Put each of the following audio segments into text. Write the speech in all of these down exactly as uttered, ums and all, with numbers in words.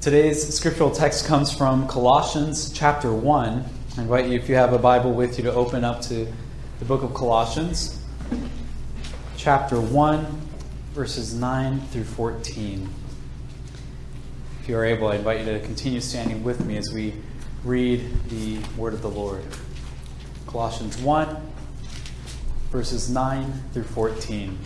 Today's scriptural text comes from Colossians chapter one. I invite you, if you have a Bible with you, to open up to the book of Colossians, chapter one, verses nine through fourteen. If you are able, I invite you to continue standing with me as we read the word of the Lord. Colossians one, verses nine through fourteen.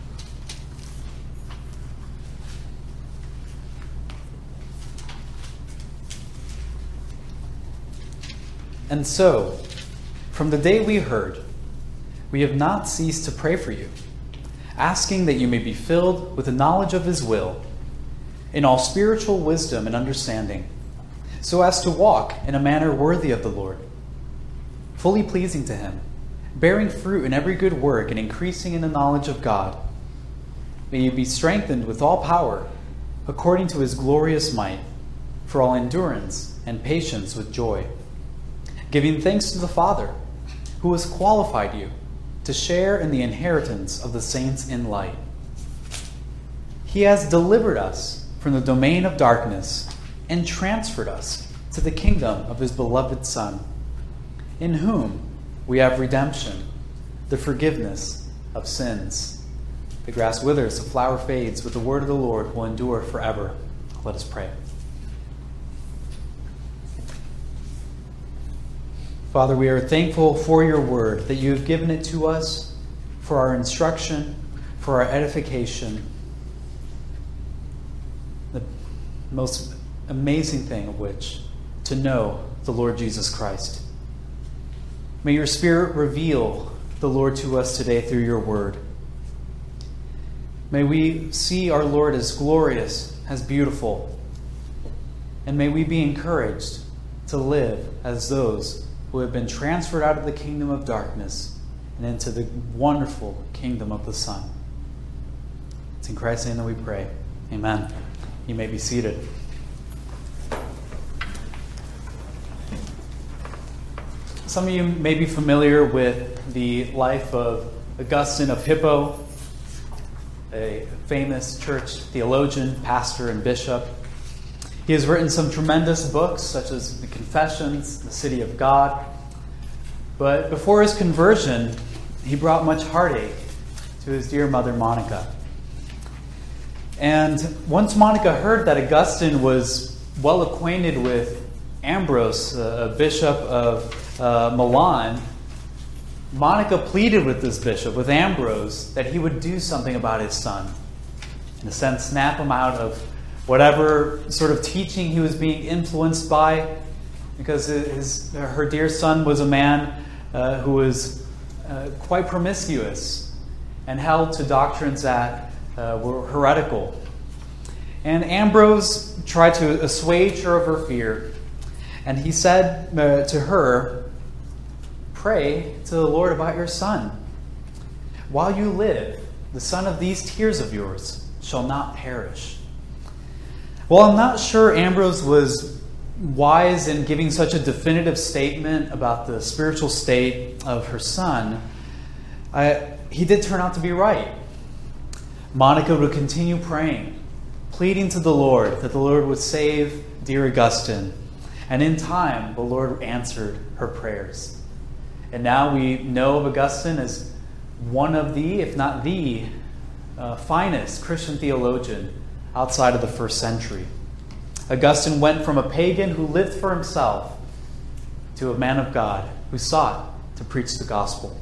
And so, from the day we heard, we have not ceased to pray for you, asking that you may be filled with the knowledge of His will, in all spiritual wisdom and understanding, so as to walk in a manner worthy of the Lord, fully pleasing to Him, bearing fruit in every good work and increasing in the knowledge of God. May you be strengthened with all power, according to His glorious might, for all endurance and patience with joy, giving thanks to the Father, who has qualified you to share in the inheritance of the saints in light. He has delivered us from the domain of darkness and transferred us to the kingdom of His beloved Son, in whom we have redemption, the forgiveness of sins. The grass withers, the flower fades, but the word of the Lord will endure forever. Let us pray. Father, we are thankful for your word, that you have given it to us for our instruction, for our edification. The most amazing thing of which, to know the Lord Jesus Christ. May your Spirit reveal the Lord to us today through your word. May we see our Lord as glorious, as beautiful, and may we be encouraged to live as those who have been transferred out of the kingdom of darkness and into the wonderful kingdom of the Son. It's in Christ's name that we pray. Amen. You may be seated. Some of you may be familiar with the life of Augustine of Hippo, a famous church theologian, pastor, and bishop. He has written some tremendous books, such as The Confessions, The City of God. But before his conversion, he brought much heartache to his dear mother, Monica. And once Monica heard that Augustine was well acquainted with Ambrose, a bishop of uh, Milan, Monica pleaded with this bishop, with Ambrose, that he would do something about his son. In a sense, snap him out of whatever sort of teaching he was being influenced by, because his, her dear son was a man uh, who was uh, quite promiscuous and held to doctrines that uh, were heretical. And Ambrose tried to assuage her of her fear, and he said uh, to her, "Pray to the Lord about your son. While you live, the son of these tears of yours shall not perish." Well, I'm not sure Ambrose was wise in giving such a definitive statement about the spiritual state of her son. I, he did turn out to be right. Monica would continue praying, pleading to the Lord that the Lord would save dear Augustine. And in time, the Lord answered her prayers. And now we know of Augustine as one of the, if not the, uh, finest Christian theologian outside of the first century. Augustine went from a pagan who lived for himself to a man of God who sought to preach the gospel.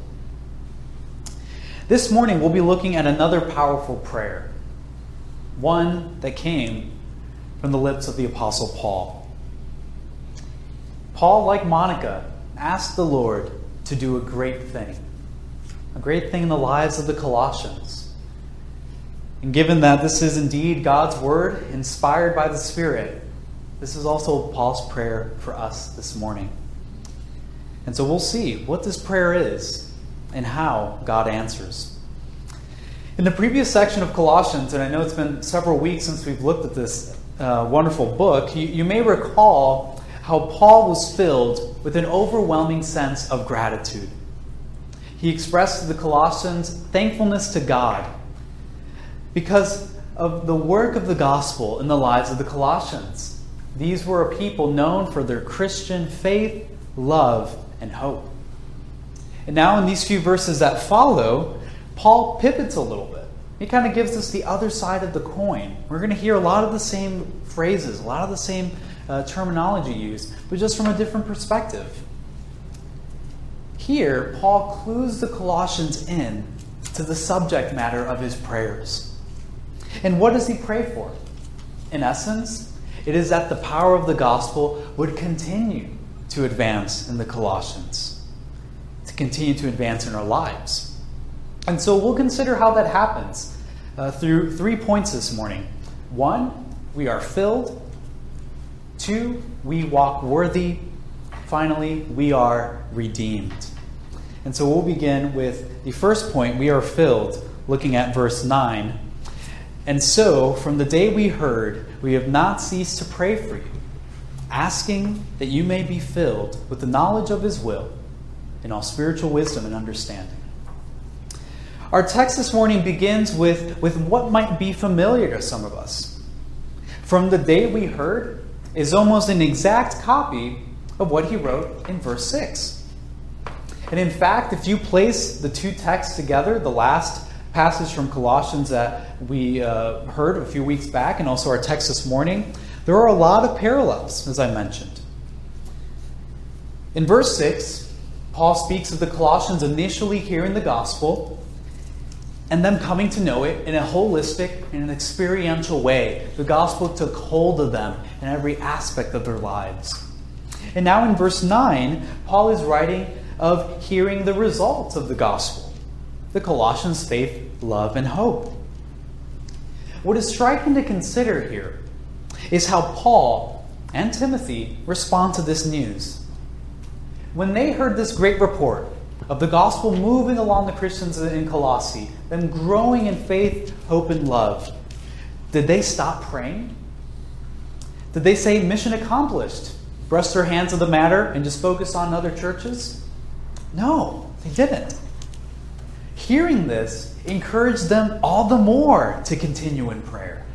This morning we'll be looking at another powerful prayer, one that came from the lips of the Apostle Paul. Paul, like Monica, asked the Lord to do a great thing, a great thing in the lives of the Colossians. And given that this is indeed God's word, inspired by the Spirit, this is also Paul's prayer for us this morning. And so we'll see what this prayer is and how God answers. In the previous section of Colossians, and I know it's been several weeks since we've looked at this uh, wonderful book, you, you may recall how Paul was filled with an overwhelming sense of gratitude. He expressed to the Colossians thankfulness to God because of the work of the gospel in the lives of the Colossians. These were a people known for their Christian faith, love, and hope. And now in these few verses that follow, Paul pivots a little bit. He kind of gives us the other side of the coin. We're going to hear a lot of the same phrases, a lot of the same uh, terminology used, but just from a different perspective. Here, Paul clues the Colossians in to the subject matter of his prayers. And what does he pray for? In essence, it is that the power of the gospel would continue to advance in the Colossians, to continue to advance in our lives. And so we'll consider how that happens uh, through three points this morning. One, we are filled. Two, we walk worthy. Finally, we are redeemed. And so we'll begin with the first point, we are filled, looking at verse nine. And so, from the day we heard, we have not ceased to pray for you, asking that you may be filled with the knowledge of his will in all spiritual wisdom and understanding. Our text this morning begins with, with what might be familiar to some of us. From the day we heard is almost an exact copy of what he wrote in verse six. And in fact, if you place the two texts together, the last passage from Colossians that we uh, heard a few weeks back and also our text this morning, there are a lot of parallels, as I mentioned. In verse six, Paul speaks of the Colossians initially hearing the gospel and them coming to know it in a holistic and an experiential way. The gospel took hold of them in every aspect of their lives. And now in verse nine, Paul is writing of hearing the results of the gospel, the Colossians' faith, love, and hope. What is striking to consider here is how Paul and Timothy respond to this news. When they heard this great report of the gospel moving along the Christians in Colossae, them growing in faith, hope, and love, did they stop praying? Did they say, mission accomplished, rest their hands of the matter, and just focus on other churches? No, they didn't. Hearing this encouraged them all the more to continue in prayer.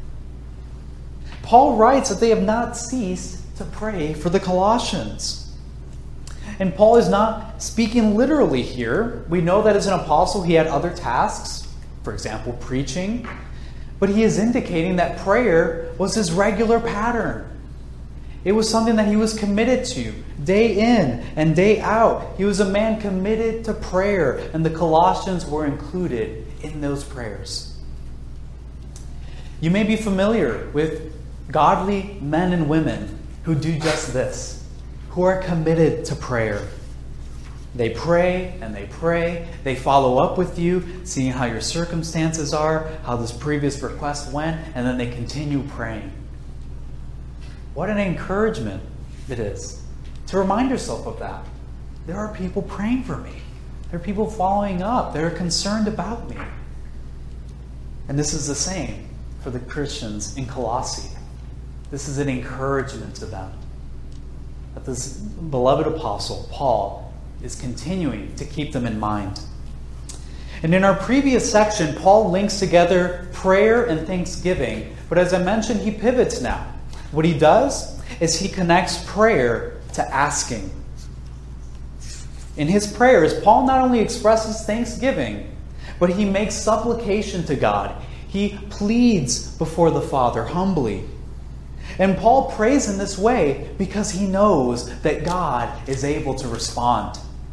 Paul writes that they have not ceased to pray for the Colossians. And Paul is not speaking literally here. We know that as an apostle he had other tasks, for example, preaching. But he is indicating that prayer was his regular pattern. It was something that he was committed to day in and day out. He was a man committed to prayer, and the Colossians were included in those prayers. You may be familiar with godly men and women who do just this, who are committed to prayer. They pray and they pray. They follow up with you, seeing how your circumstances are, how this previous request went, and then they continue praying. What an encouragement it is to remind yourself of that. There are people praying for me. There are people following up. They're concerned about me. And this is the same for the Christians in Colossae. This is an encouragement to them. That this beloved apostle, Paul, is continuing to keep them in mind. And in our previous section, Paul links together prayer and thanksgiving. But as I mentioned, he pivots now. What he does is he connects prayer to asking. In his prayers, Paul not only expresses thanksgiving, but he makes supplication to God. He pleads before the Father humbly. And Paul prays in this way because he knows that God is able to respond.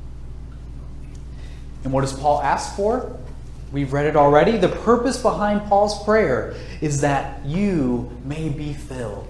And what does Paul ask for? We've read it already. The purpose behind Paul's prayer is that you may be filled.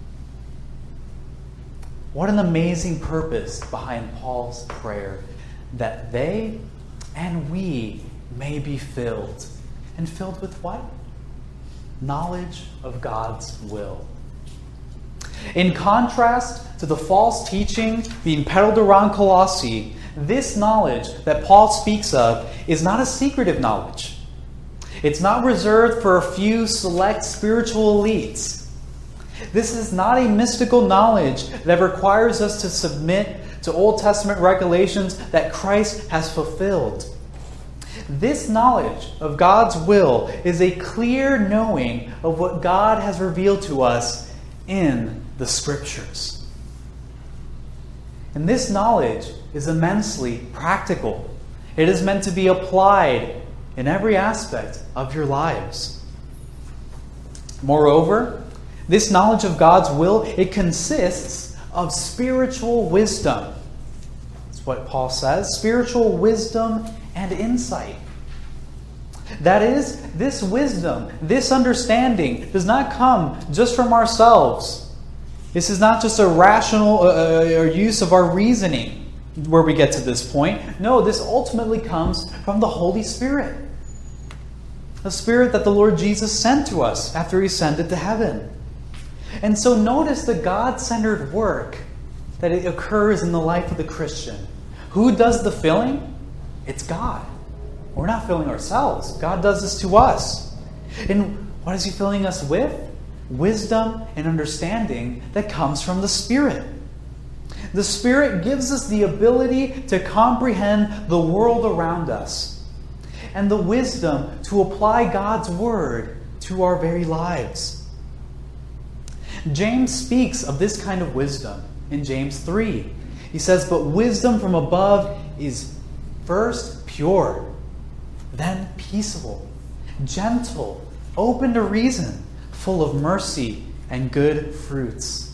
What an amazing purpose behind Paul's prayer, that they and we may be filled. And filled with what? Knowledge of God's will. In contrast to the false teaching being peddled around Colossae, this knowledge that Paul speaks of is not a secretive knowledge. It's not reserved for a few select spiritual elites. This is not a mystical knowledge that requires us to submit to Old Testament regulations that Christ has fulfilled. This knowledge of God's will is a clear knowing of what God has revealed to us in the Scriptures. And this knowledge is immensely practical. It is meant to be applied in every aspect of your lives. Moreover, this knowledge of God's will, it consists of spiritual wisdom. That's what Paul says, spiritual wisdom and insight. That is, this wisdom, this understanding does not come just from ourselves. This is not just a rational uh, or use of our reasoning where we get to this point. No, this ultimately comes from the Holy Spirit. The Spirit that the Lord Jesus sent to us after He ascended to heaven. And so notice the God-centered work that it occurs in the life of the Christian. Who does the filling? It's God. We're not filling ourselves. God does this to us. And what is He filling us with? Wisdom and understanding that comes from the Spirit. The Spirit gives us the ability to comprehend the world around us and the wisdom to apply God's Word to our very lives. James speaks of this kind of wisdom in James three. He says, "But wisdom from above is first pure, then peaceable, gentle, open to reason, full of mercy and good fruits."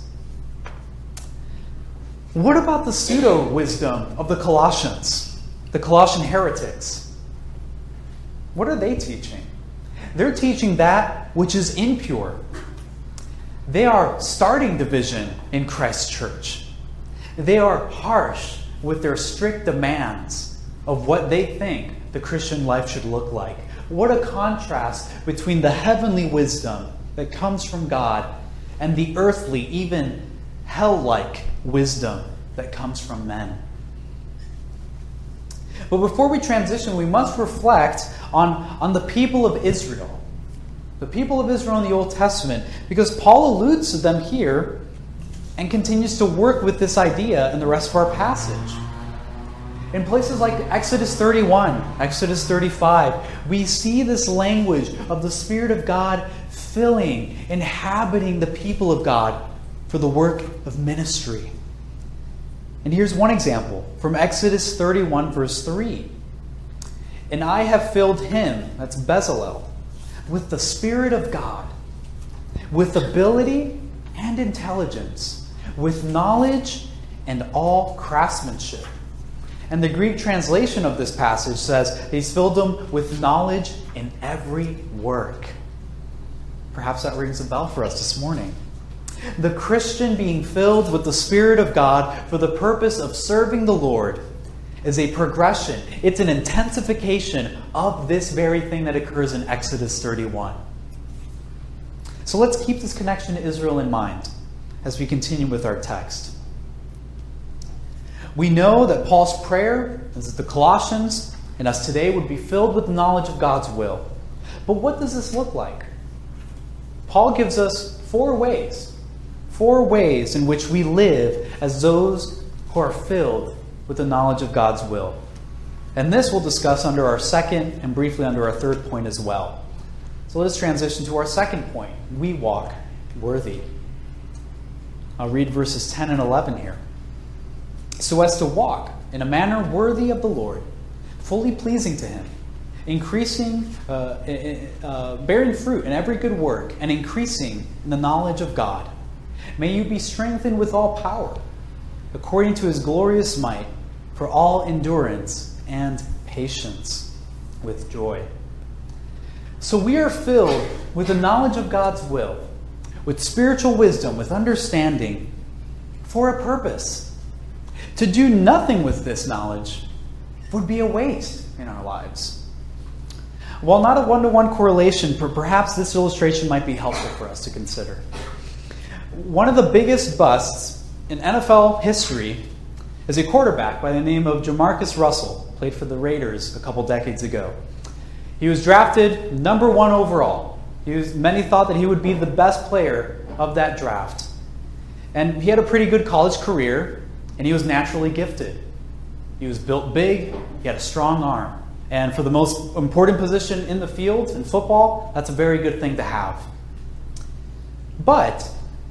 What about the pseudo-wisdom of the Colossians, the Colossian heretics? What are they teaching? They're teaching that which is impure. They are starting division in Christ's church. They are harsh with their strict demands of what they think the Christian life should look like. What a contrast between the heavenly wisdom that comes from God and the earthly, even hell-like wisdom that comes from men. But before we transition, we must reflect on, on the people of Israel. The people of Israel in the Old Testament, because Paul alludes to them here and continues to work with this idea in the rest of our passage. In places like Exodus thirty-one, Exodus thirty-five, we see this language of the Spirit of God filling, inhabiting the people of God for the work of ministry. And here's one example from Exodus thirty-one, verse three. "And I have filled him," that's Bezalel, "with the Spirit of God, with ability and intelligence, with knowledge and all craftsmanship." And the Greek translation of this passage says He's filled them with knowledge in every work. Perhaps that rings a bell for us this morning. The Christian being filled with the Spirit of God for the purpose of serving the Lord is a progression. It's an intensification of this very thing that occurs in Exodus thirty-one. So let's keep this connection to Israel in mind as we continue with our text. We know that Paul's prayer is that the Colossians and us today would be filled with the knowledge of God's will. But what does this look like? Paul gives us four ways. Four ways in which we live as those who are filled with the knowledge of God's will. And this we'll discuss under our second and briefly under our third point as well. So let's transition to our second point. We walk worthy. I'll read verses ten and eleven here. "So as to walk in a manner worthy of the Lord, fully pleasing to Him, increasing, uh, uh, bearing fruit in every good work, and increasing in the knowledge of God. May you be strengthened with all power, according to His glorious might, for all endurance and patience with joy." So we are filled with the knowledge of God's will, with spiritual wisdom, with understanding, for a purpose. To do nothing with this knowledge would be a waste in our lives. While not a one-to-one correlation, perhaps this illustration might be helpful for us to consider. One of the biggest busts in N F L history is a quarterback by the name of Jamarcus Russell, played for the Raiders a couple decades ago. He was drafted number one overall. He was, many thought that he would be the best player of that draft. And he had a pretty good college career, and he was naturally gifted. He was built big, he had a strong arm. And for the most important position in the field, in football, that's a very good thing to have. But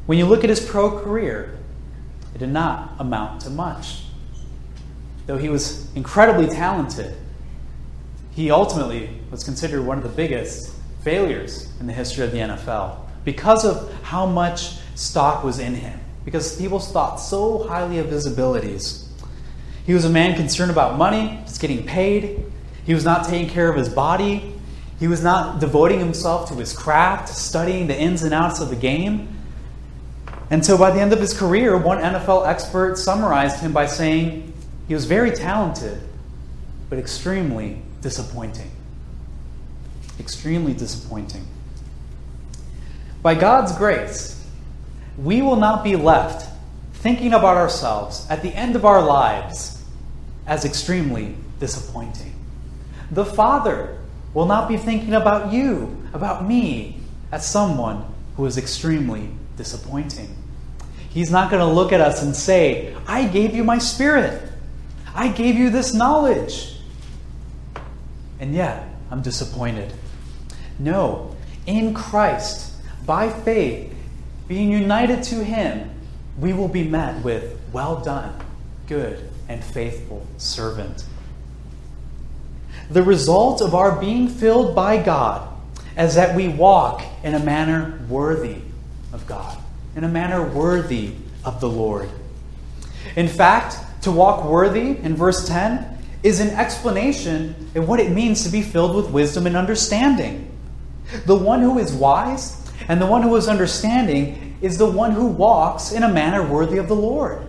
When you look at his pro career, it did not amount to much. Though he was incredibly talented, he ultimately was considered one of the biggest failures in the history of the N F L because of how much stock was in him, because people thought so highly of his abilities. He was a man concerned about money, just getting paid. He was not taking care of his body. He was not devoting himself to his craft, studying the ins and outs of the game. And so by the end of his career, one N F L expert summarized him by saying he was very talented, but extremely disappointing. Extremely disappointing. By God's grace, we will not be left thinking about ourselves at the end of our lives as extremely disappointing. The Father will not be thinking about you, about me, as someone who is extremely disappointing. He's not going to look at us and say, I gave you my Spirit. I gave you this knowledge. And yet, I'm disappointed. No, in Christ, by faith, being united to Him, we will be met with, well done, good and faithful servant. The result of our being filled by God is that we walk in a manner worthy of God, in a manner worthy of the Lord. In fact, to walk worthy, in verse ten, is an explanation of what it means to be filled with wisdom and understanding. The one who is wise and the one who is understanding is the one who walks in a manner worthy of the Lord.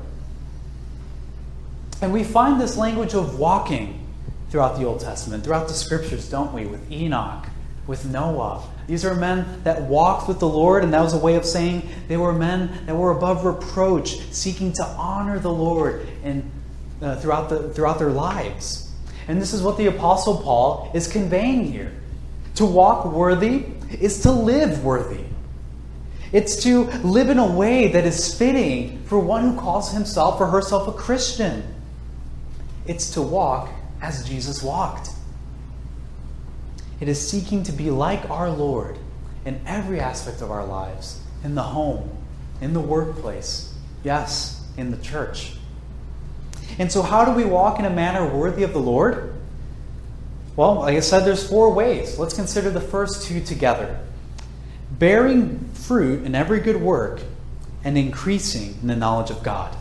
And we find this language of walking throughout the Old Testament, throughout the Scriptures, don't we? With Enoch, with Noah. These are men that walked with the Lord, and that was a way of saying they were men that were above reproach, seeking to honor the Lord in, uh, throughout, the, throughout their lives. And this is what the Apostle Paul is conveying here. To walk worthy is to live worthy. It's to live in a way that is fitting for one who calls himself or herself a Christian. It's to walk as Jesus walked. It is seeking to be like our Lord in every aspect of our lives, in the home, in the workplace, yes, in the church. And so how do we walk in a manner worthy of the Lord? Well, like I said, there's four ways. Let's consider the first two together. Bearing fruit in every good work and increasing in the knowledge of God.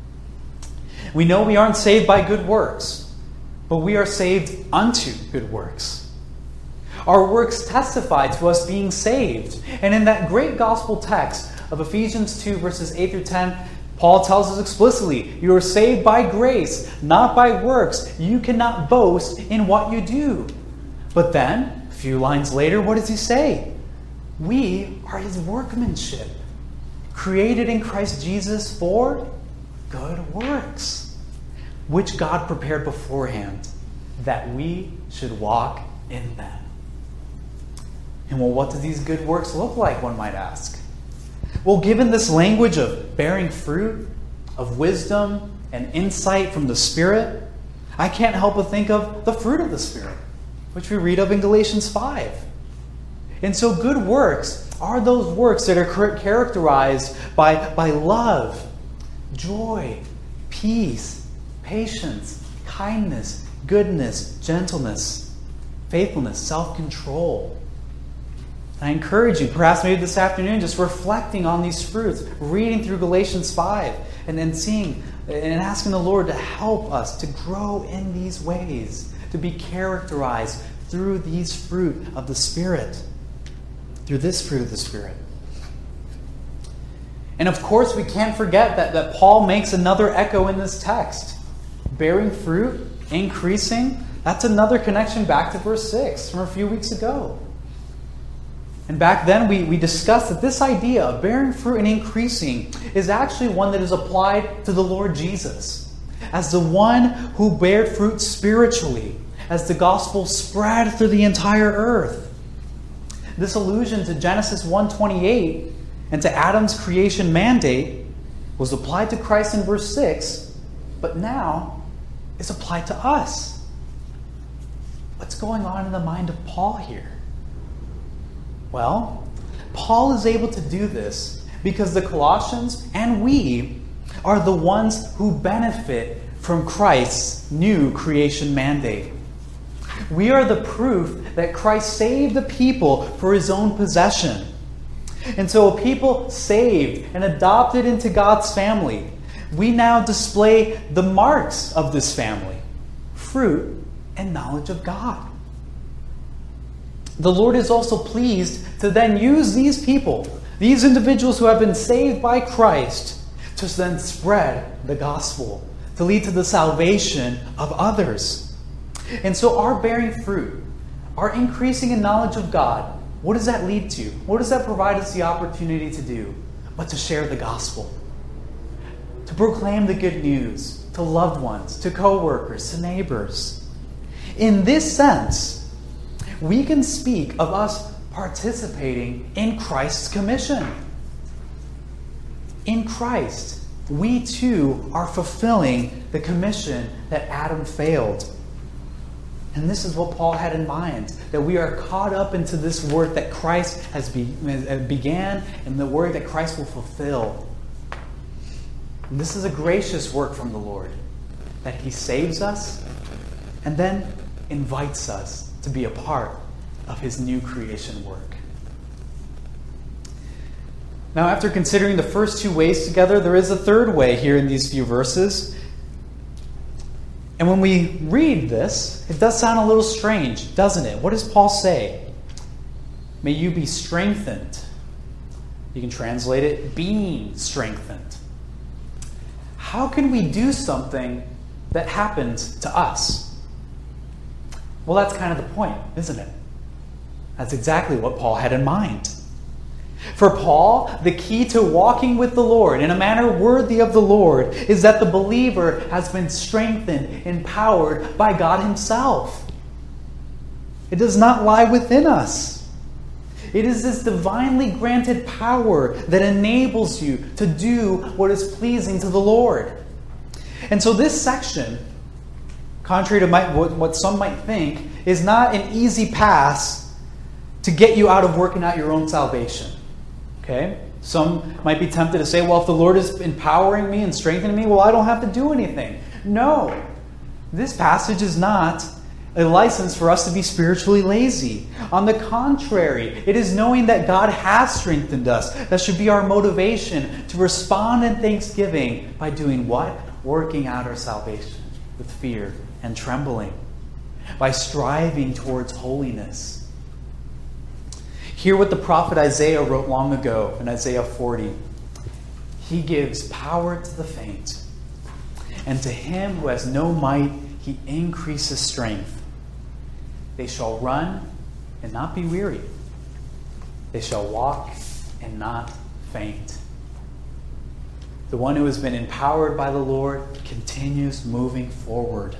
We know we aren't saved by good works, but we are saved unto good works. Our works testify to us being saved. And in that great gospel text of Ephesians two, verses eight through ten, Paul tells us explicitly, you are saved by grace, not by works. You cannot boast in what you do. But then, a few lines later, what does he say? We are His workmanship, created in Christ Jesus for good works, which God prepared beforehand, that we should walk in them. And well, what do these good works look like, one might ask? Well, given this language of bearing fruit, of wisdom and insight from the Spirit, I can't help but think of the fruit of the Spirit, which we read of in Galatians five. And so good works are those works that are characterized by, by love, joy, peace, patience, kindness, goodness, gentleness, faithfulness, self-control. I encourage you, perhaps maybe this afternoon, just reflecting on these fruits, reading through Galatians five, and then seeing and asking the Lord to help us to grow in these ways, to be characterized through these fruit of the Spirit, through this fruit of the Spirit. And of course, we can't forget that, that Paul makes another echo in this text. Bearing fruit, increasing, that's another connection back to verse six from a few weeks ago. And back then we, we discussed that this idea of bearing fruit and increasing is actually one that is applied to the Lord Jesus as the one who bared fruit spiritually, as the gospel spread through the entire earth. This allusion to Genesis one twenty-eight and to Adam's creation mandate was applied to Christ in verse six, but now is applied to us. What's going on in the mind of Paul here? Well, Paul is able to do this because the Colossians and we are the ones who benefit from Christ's new creation mandate. We are the proof that Christ saved the people for his own possession. And so a people saved and adopted into God's family, we now display the marks of this family: fruit and knowledge of God. The Lord is also pleased to then use these people, these individuals who have been saved by Christ, to then spread the gospel, to lead to the salvation of others. And so our bearing fruit, our increasing in knowledge of God, what does that lead to? What does that provide us the opportunity to do? But to share the gospel, to proclaim the good news to loved ones, to co-workers, to neighbors. In this sense, we can speak of us participating in Christ's commission. In Christ, we too are fulfilling the commission that Adam failed. And this is what Paul had in mind, that we are caught up into this work that Christ has be, began and the work that Christ will fulfill. And this is a gracious work from the Lord, that he saves us and then invites us to be a part of his new creation work. Now, after considering the first two ways together, there is a third way here in these few verses. And when we read this, it does sound a little strange, doesn't it? What does Paul say? May you be strengthened. You can translate it, being strengthened. How can we do something that happens to us? Well, that's kind of the point, isn't it? That's exactly what Paul had in mind. For Paul, the key to walking with the Lord in a manner worthy of the Lord is that the believer has been strengthened, empowered by God himself. It does not lie within us. It is this divinely granted power that enables you to do what is pleasing to the Lord. And so this section, contrary to my, what, what some might think, is not an easy pass to get you out of working out your own salvation. Okay? Some might be tempted to say, well, if the Lord is empowering me and strengthening me, well, I don't have to do anything. No. This passage is not a license for us to be spiritually lazy. On the contrary, it is knowing that God has strengthened us. That should be our motivation to respond in thanksgiving by doing what? Working out our salvation with fear and trembling, by striving towards holiness. Hear what the prophet Isaiah wrote long ago in Isaiah forty. He gives power to the faint, and to him who has no might, he increases strength. They shall run and not be weary. They shall walk and not faint. The one who has been empowered by the Lord continues moving forward.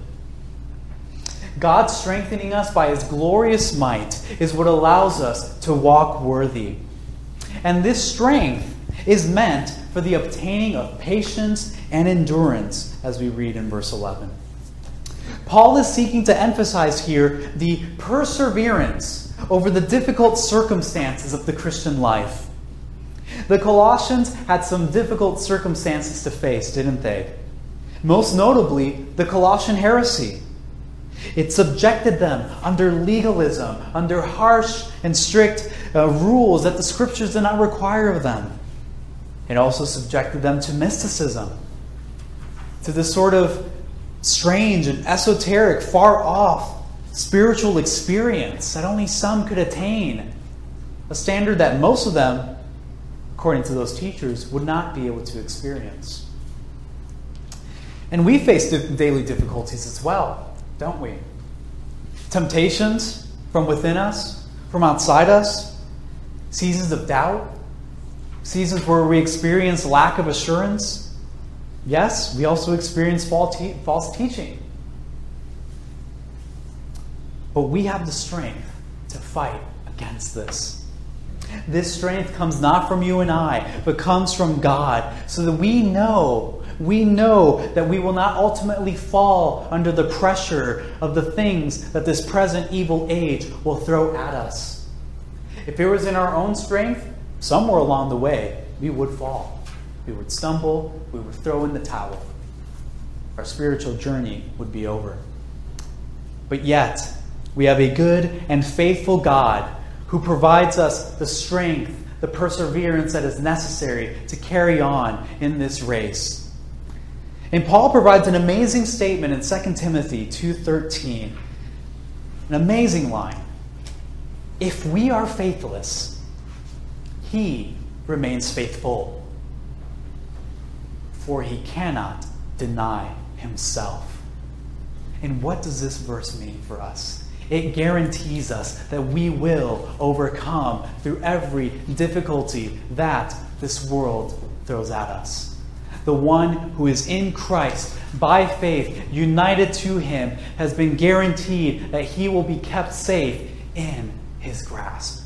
God strengthening us by his glorious might is what allows us to walk worthy. And this strength is meant for the obtaining of patience and endurance, as we read in verse eleven. Paul is seeking to emphasize here the perseverance over the difficult circumstances of the Christian life. The Colossians had some difficult circumstances to face, didn't they? Most notably, the Colossian heresy. It subjected them under legalism, under harsh and strict uh, rules that the Scriptures did not require of them. It also subjected them to mysticism, to this sort of strange and esoteric, far-off spiritual experience that only some could attain, a standard that most of them, according to those teachers, would not be able to experience. And we face daily difficulties as well, don't we? Temptations from within us, from outside us, seasons of doubt, seasons where we experience lack of assurance. Yes, we also experience false teaching. But we have the strength to fight against this. This strength comes not from you and I, but comes from God, so that we know We know that we will not ultimately fall under the pressure of the things that this present evil age will throw at us. If it was in our own strength, somewhere along the way, we would fall. We would stumble. We would throw in the towel. Our spiritual journey would be over. But yet, we have a good and faithful God who provides us the strength, the perseverance that is necessary to carry on in this race. And Paul provides an amazing statement in Second Timothy two thirteen. An amazing line. If we are faithless, he remains faithful, for he cannot deny himself. And what does this verse mean for us? It guarantees us that we will overcome through every difficulty that this world throws at us. The one who is in Christ, by faith, united to him, has been guaranteed that he will be kept safe in his grasp.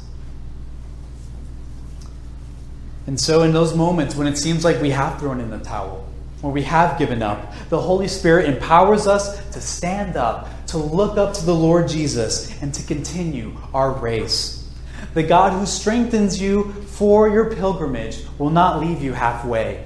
And so in those moments when it seems like we have thrown in the towel, where we have given up, the Holy Spirit empowers us to stand up, to look up to the Lord Jesus, and to continue our race. The God who strengthens you for your pilgrimage will not leave you halfway.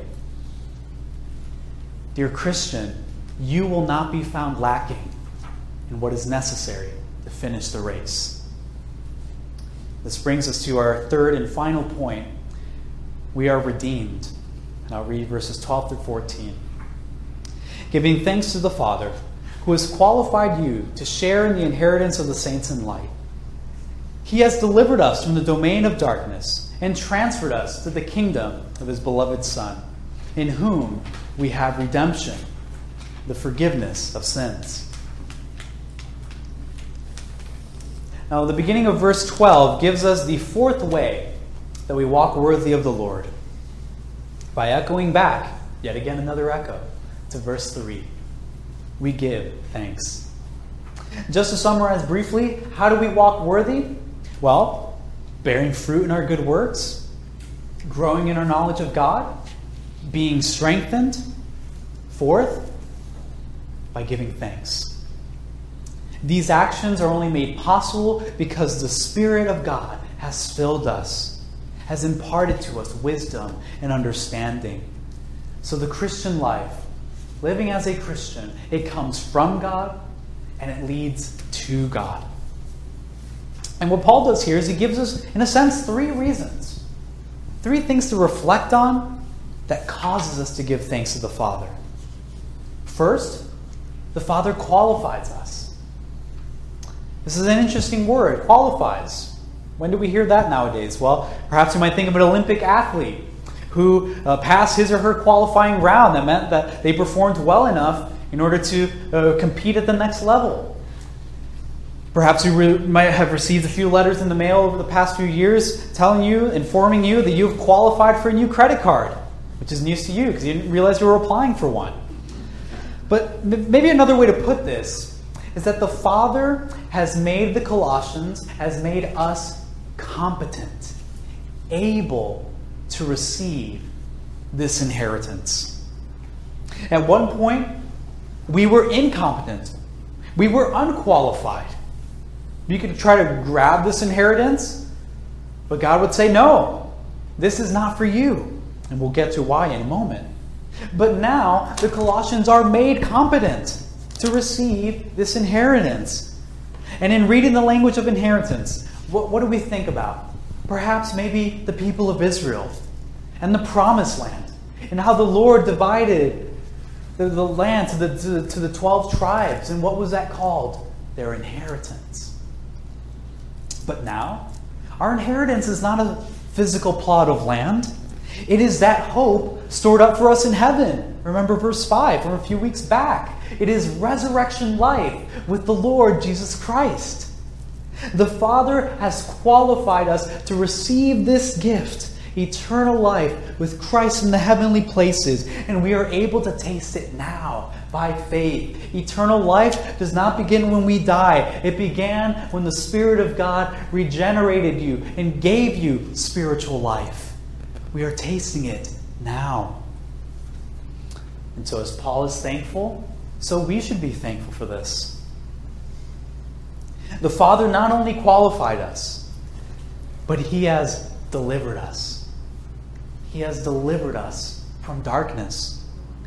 Dear Christian, you will not be found lacking in what is necessary to finish the race. This brings us to our third and final point. We are redeemed. And I'll read verses twelve through fourteen. Giving thanks to the Father, who has qualified you to share in the inheritance of the saints in light. He has delivered us from the domain of darkness and transferred us to the kingdom of his beloved Son, in whom we have redemption, the forgiveness of sins. Now, the beginning of verse twelve gives us the fourth way that we walk worthy of the Lord, by echoing back, yet again another echo, to verse three. We give thanks. Just to summarize briefly, how do we walk worthy? Well, bearing fruit in our good works, growing in our knowledge of God, being strengthened. Fourth, by giving thanks. These actions are only made possible because the Spirit of God has filled us, has imparted to us wisdom and understanding. So the Christian life, living as a Christian, it comes from God and it leads to God. And what Paul does here is he gives us, in a sense, three reasons. Three things to reflect on that causes us to give thanks to the Father. First, the Father qualifies us. This is an interesting word, qualifies. When do we hear that nowadays? Well, perhaps you might think of an Olympic athlete who uh, passed his or her qualifying round. That meant that they performed well enough in order to uh, compete at the next level. Perhaps you re- might have received a few letters in the mail over the past few years telling you, informing you that you've qualified for a new credit card, which is news to you because you didn't realize you were applying for one. But maybe another way to put this is that the Father has made the Colossians, has made us competent, able to receive this inheritance. At one point, we were incompetent. We were unqualified. You could try to grab this inheritance, but God would say, no, this is not for you. And we'll get to why in a moment. But now, the Colossians are made competent to receive this inheritance. And in reading the language of inheritance, what, what do we think about? Perhaps maybe the people of Israel and the promised land, and how the Lord divided the, the land to the, to, to the twelve tribes. And what was that called? Their inheritance. But now, our inheritance is not a physical plot of land. It is that hope stored up for us in heaven. Remember verse five from a few weeks back. It is resurrection life with the Lord Jesus Christ. The Father has qualified us to receive this gift, eternal life with Christ in the heavenly places, and we are able to taste it now by faith. Eternal life does not begin when we die. It began when the Spirit of God regenerated you and gave you spiritual life. We are tasting it now. And so as Paul is thankful, so we should be thankful for this. The Father not only qualified us, but He has delivered us. He He has delivered us from darkness.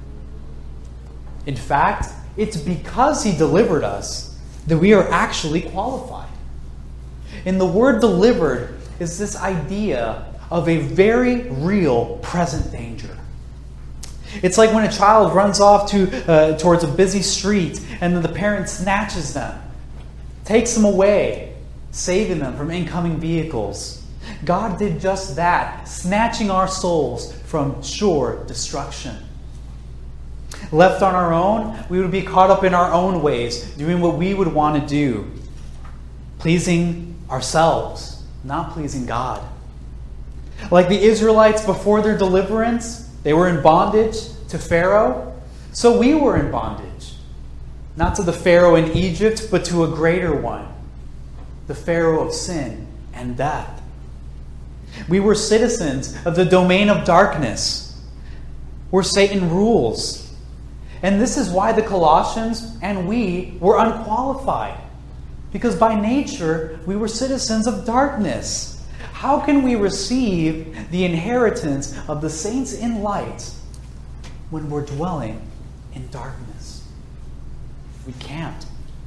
In fact, it's because He delivered us that we are actually qualified. And the word delivered is this idea of a very real present danger. It's like when a child runs off to uh, towards a busy street and then the parent snatches them, takes them away, saving them from incoming vehicles. God did just that, snatching our souls from sure destruction. Left on our own, we would be caught up in our own ways, doing what we would want to do, pleasing ourselves, not pleasing God. Like the Israelites before their deliverance, they were in bondage to Pharaoh, so we were in bondage. Not to the Pharaoh in Egypt, but to a greater one, the Pharaoh of sin and death. We were citizens of the domain of darkness, where Satan rules. And this is why the Colossians and we were unqualified, because by nature we were citizens of darkness. How can we receive the inheritance of the saints in light when we're dwelling in darkness? We can't.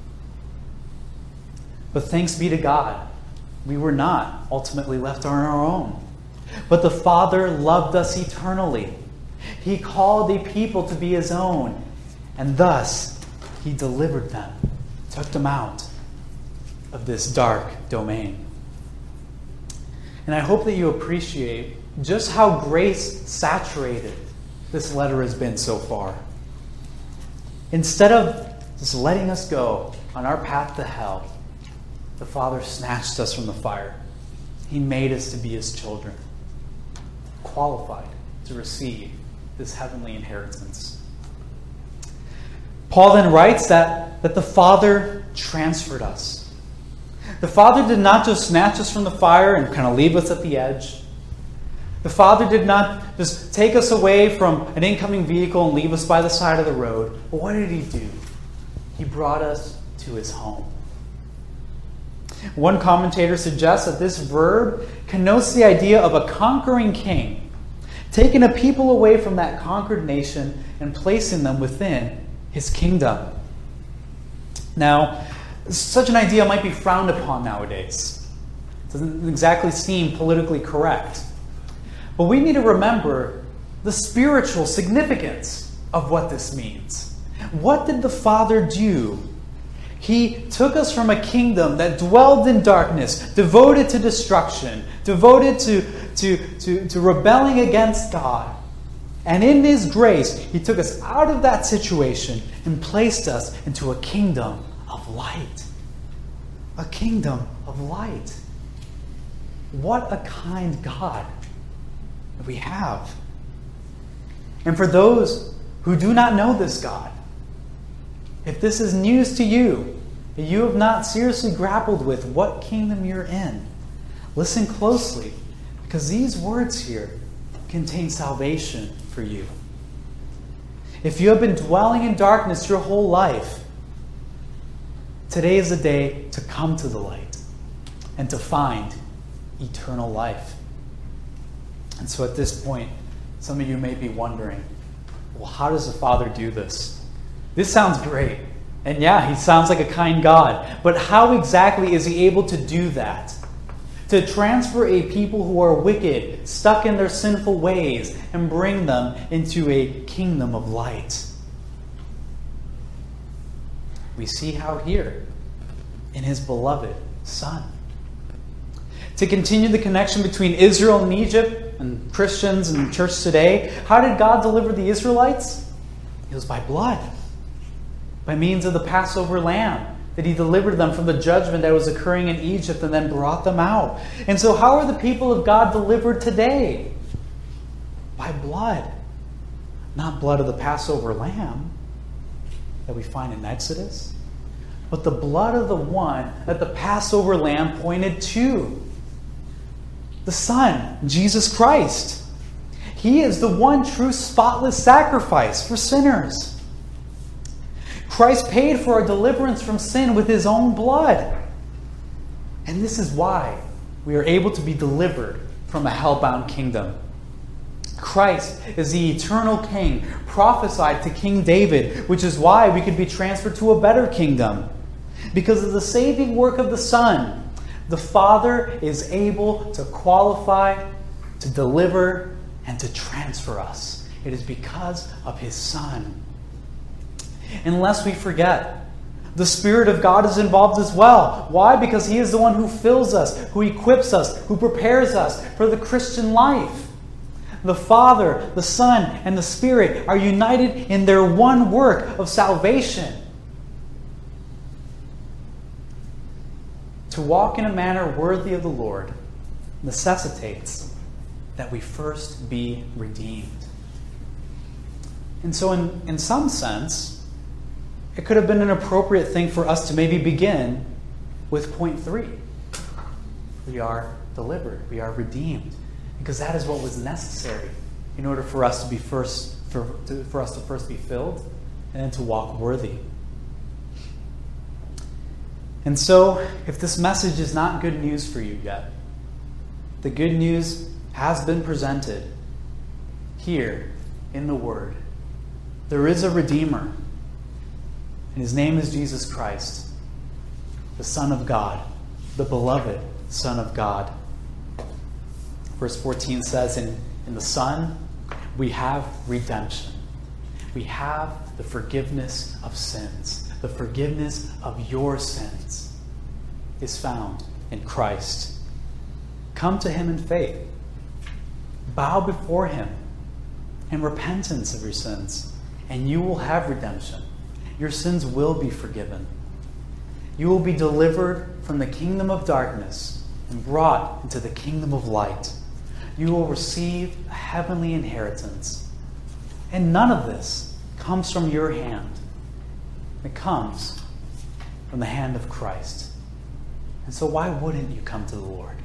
But thanks be to God, we were not ultimately left on our own. But the Father loved us eternally. He called a people to be His own, and thus He delivered them, took them out of this dark domain. And I hope that you appreciate just how grace-saturated this letter has been so far. Instead of just letting us go on our path to hell, the Father snatched us from the fire. He made us to be His children, qualified to receive this heavenly inheritance. Paul then writes that, that the Father transferred us. The Father did not just snatch us from the fire and kind of leave us at the edge. The Father did not just take us away from an incoming vehicle and leave us by the side of the road. But what did He do? He brought us to His home. One commentator suggests that this verb connotes the idea of a conquering king, taking a people away from that conquered nation and placing them within his kingdom. Now, such an idea might be frowned upon nowadays. It doesn't exactly seem politically correct. But we need to remember the spiritual significance of what this means. What did the Father do? He took us from a kingdom that dwelled in darkness, devoted to destruction, devoted to, to, to, to rebelling against God. And in His grace, He took us out of that situation and placed us into a kingdom of light. A kingdom of light. What a kind God that we have. And for those who do not know this God, if this is news to you, that you have not seriously grappled with what kingdom you're in, listen closely, because these words here contain salvation for you. If you have been dwelling in darkness your whole life, today is the day to come to the light and to find eternal life. And so at this point, some of you may be wondering, well, how does the Father do this? This sounds great. And yeah, He sounds like a kind God. But how exactly is He able to do that? To transfer a people who are wicked, stuck in their sinful ways, and bring them into a kingdom of light. We see how here, in His beloved Son. To continue the connection between Israel and Egypt, and Christians and the church today, how did God deliver the Israelites? It was by blood. By means of the Passover lamb, that He delivered them from the judgment that was occurring in Egypt and then brought them out. And so how are the people of God delivered today? By blood. Not blood of the Passover lamb that we find in Exodus, but the blood of the one that the Passover lamb pointed to. The Son, Jesus Christ. He is the one true spotless sacrifice for sinners. Christ paid for our deliverance from sin with His own blood. And this is why we are able to be delivered from a hell-bound kingdom. Christ is the eternal King prophesied to King David, which is why we could be transferred to a better kingdom. Because of the saving work of the Son, the Father is able to qualify, to deliver, and to transfer us. It is because of His Son. Unless we forget, the Spirit of God is involved as well. Why? Because He is the one who fills us, who equips us, who prepares us for the Christian life. The Father, the Son, and the Spirit are united in their one work of salvation. To walk in a manner worthy of the Lord necessitates that we first be redeemed. And so in, in some sense, it could have been an appropriate thing for us to maybe begin with point three. We are delivered. We are redeemed. Because that is what was necessary in order for us to be first, for, to, for us to first be filled and then to walk worthy. And so, if this message is not good news for you yet, the good news has been presented here in the Word. There is a Redeemer, and His name is Jesus Christ, the Son of God, the beloved Son of God. Verse fourteen says, in, in the Son, we have redemption. We have the forgiveness of sins. The forgiveness of your sins is found in Christ. Come to Him in faith. Bow before Him in repentance of your sins, and you will have redemption. Your sins will be forgiven. You will be delivered from the kingdom of darkness and brought into the kingdom of light. You will receive a heavenly inheritance. And none of this comes from your hand. It comes from the hand of Christ. And so why wouldn't you come to the Lord?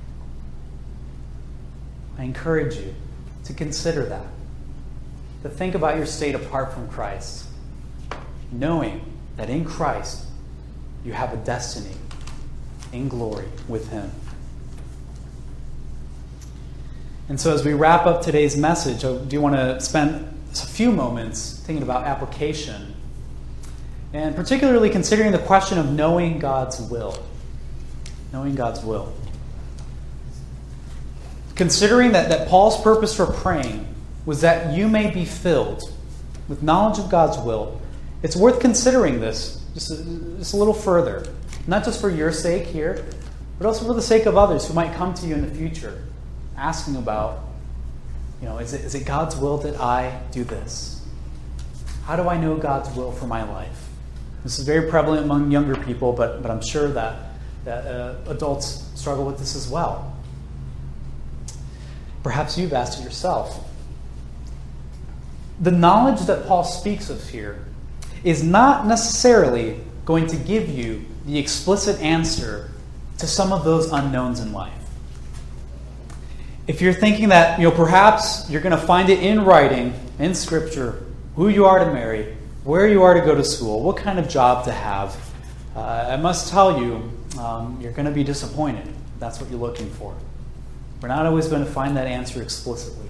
I encourage you to consider that. To think about your state apart from Christ, knowing that in Christ you have a destiny in glory with Him. And so as we wrap up today's message, I do want to spend a few moments thinking about application, and particularly considering the question of knowing God's will. Knowing God's will. Considering that, that Paul's purpose for praying was that you may be filled with knowledge of God's will, it's worth considering this just a, just a little further. Not just for your sake here, but also for the sake of others who might come to you in the future, asking about, you know, is it, is it God's will that I do this? How do I know God's will for my life? This is very prevalent among younger people, but, but I'm sure that, that uh, adults struggle with this as well. Perhaps you've asked it yourself. The knowledge that Paul speaks of here is not necessarily going to give you the explicit answer to some of those unknowns in life. If you're thinking that, you know, perhaps you're going to find it in writing, in Scripture, who you are to marry, where you are to go to school, what kind of job to have, uh, I must tell you, um, you're going to be disappointed. That's what you're looking for. We're not always going to find that answer explicitly.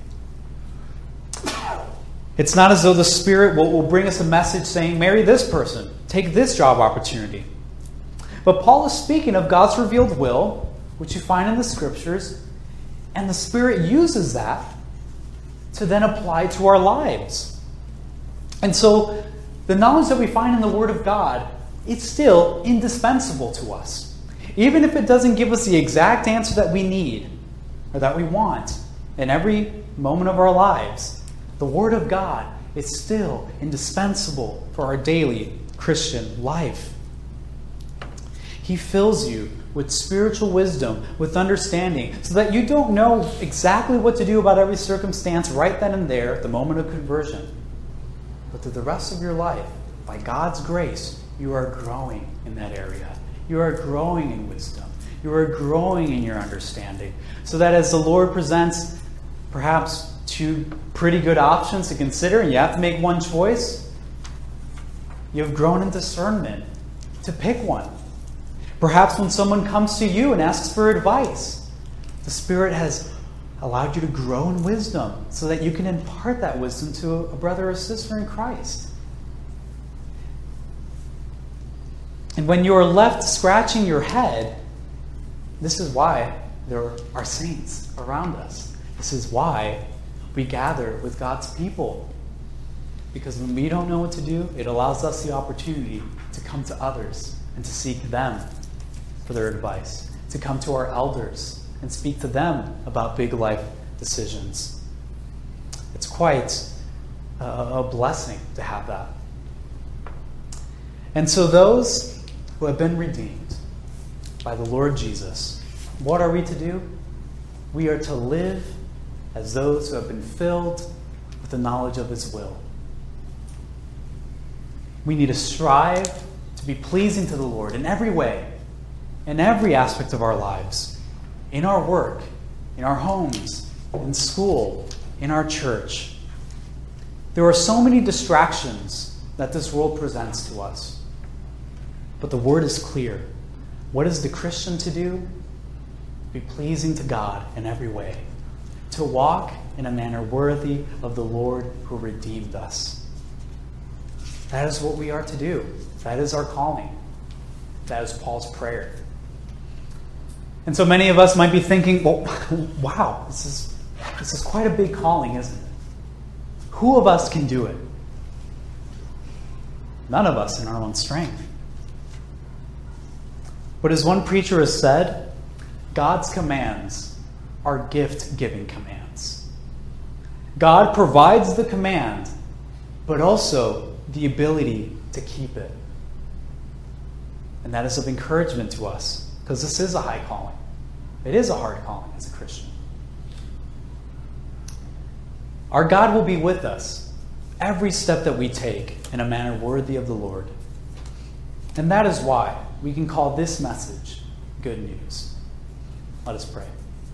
It's not as though the Spirit will, will bring us a message saying, marry this person, take this job opportunity. But Paul is speaking of God's revealed will, which you find in the Scriptures, and the Spirit uses that to then apply to our lives. And so the knowledge that we find in the Word of God, it's still indispensable to us. Even if it doesn't give us the exact answer that we need or that we want in every moment of our lives, the Word of God is still indispensable for our daily Christian life. He fills you with spiritual wisdom, with understanding, so that you don't know exactly what to do about every circumstance right then and there at the moment of conversion. But through the rest of your life, by God's grace, you are growing in that area. You are growing in wisdom. You are growing in your understanding. So that as the Lord presents perhaps two pretty good options to consider, and you have to make one choice, you have grown in discernment to pick one. Perhaps when someone comes to you and asks for advice, the Spirit has allowed you to grow in wisdom so that you can impart that wisdom to a brother or sister in Christ. And when you are left scratching your head, this is why there are saints around us. This is why we gather with God's people. Because when we don't know what to do, it allows us the opportunity to come to others and to seek them for their advice, to come to our elders and speak to them about big life decisions. It's quite a, a blessing to have that. And so those who have been redeemed by the Lord Jesus, what are we to do? We are to live as those who have been filled with the knowledge of His will. We need to strive to be pleasing to the Lord in every way, in every aspect of our lives, in our work, in our homes, in school, in our church. There are so many distractions that this world presents to us. But the word is clear. What is the Christian to do? Be pleasing to God in every way. To walk in a manner worthy of the Lord who redeemed us. That is what we are to do. That is our calling. That is Paul's prayer. And so many of us might be thinking, well, wow, this is, this is quite a big calling, isn't it? Who of us can do it? None of us in our own strength. But as one preacher has said, God's commands are gift-giving commands. God provides the command, but also the ability to keep it. And that is of encouragement to us, because this is a high calling. It is a hard calling as a Christian. Our God will be with us every step that we take in a manner worthy of the Lord. And that is why we can call this message good news. Let us pray.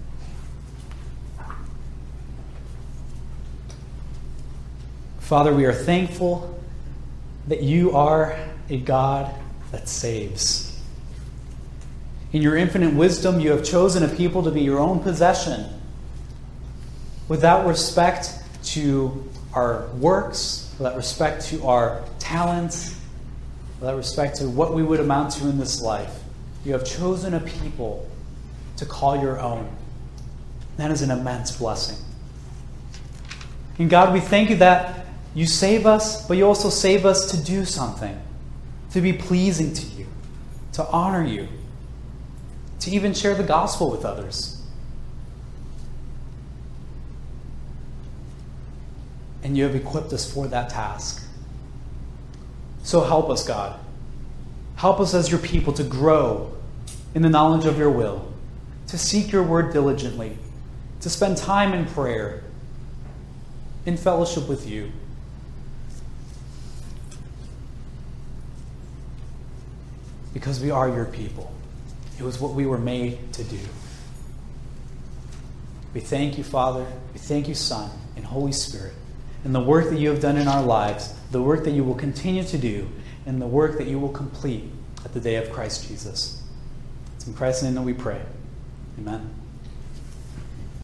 Father, we are thankful that you are a God that saves. In your infinite wisdom, you have chosen a people to be your own possession, without respect to our works, without respect to our talents, without respect to what we would amount to in this life. You have chosen a people to call your own. That is an immense blessing. And God, we thank you that you save us, but you also save us to do something, to be pleasing to you, to honor you, to even share the gospel with others. And you have equipped us for that task. So help us, God. Help us as your people to grow in the knowledge of your will, to seek your word diligently, to spend time in prayer, in fellowship with you. Because we are your people. It was what we were made to do. We thank you, Father. We thank you, Son, and Holy Spirit, and the work that you have done in our lives, the work that you will continue to do, and the work that you will complete at the day of Christ Jesus. It's in Christ's name that we pray. Amen.